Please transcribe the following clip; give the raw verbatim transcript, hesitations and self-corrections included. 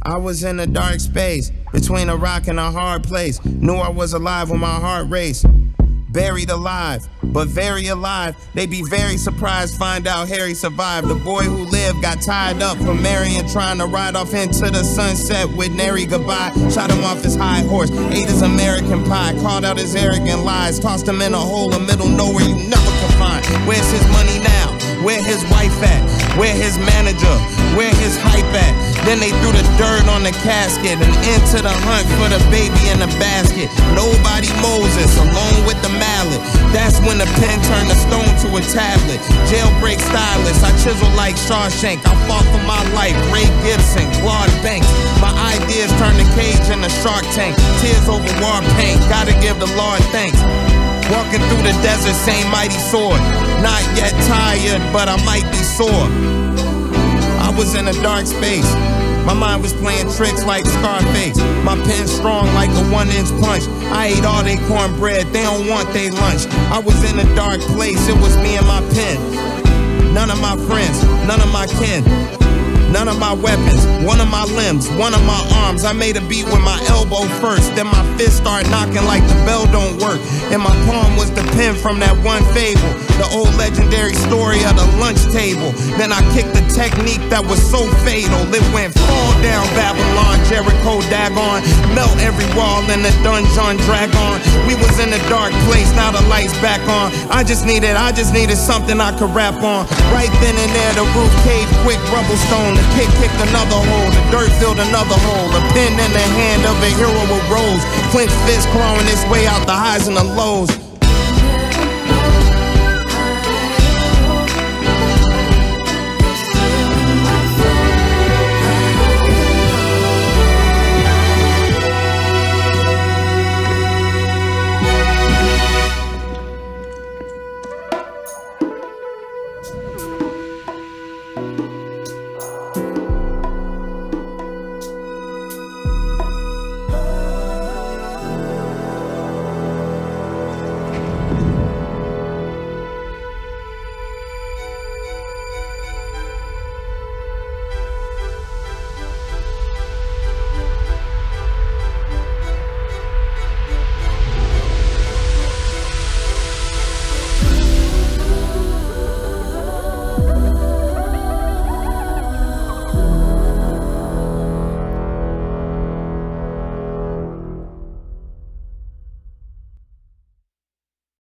I was in a dark space, between a rock and a hard place. Knew I was alive when my heart raced. Buried alive, but very alive. They be very surprised, find out Harry survived. The boy who lived got tied up from marrying, trying to ride off into the sunset with nary goodbye. Shot him off his high horse, ate his American pie, called out his arrogant lies, tossed him in a hole in middle nowhere you never could find. Where's his money now? Where his wife at? Where his manager? Where his hype at? Then they threw the dirt on the casket and into the hunt for the baby in the basket. Nobody Moses, alone with the mallet. That's when the pen turned the stone to a tablet. Jailbreak stylist, I chisel like Shawshank. I fought for my life, Ray Gibson, Claude Banks. My ideas turned the cage in a shark tank. Tears over war paint, gotta give the Lord thanks. Walking through the desert, same mighty sword. Not yet tired, but I might be sore. I was in a dark space. My mind was playing tricks like Scarface. My pen strong like a one-inch punch. I ate all they cornbread, they don't want they lunch. I was in a dark place, it was me and my pen. None of my friends, none of my kin. None of my weapons, one of my limbs, one of my arms. I made a beat with my elbow first, then my fist started knocking like the bell don't work. In my palm was the pen from that one fable, the old legendary story of the lunch table. Then I kicked the technique that was so fatal. It went fall down Babylon, Jericho, Dagon. Melt every wall in the dungeon, dragon. We was in a dark place, now the lights back on. I just needed, I just needed something I could rap on. Right then and there the roof caved quick, rubble stone. The kick kicked another hole, the dirt filled another hole. A pen in the hand of a hero with rose. Clenched fist clawing its way out the highs and the lows.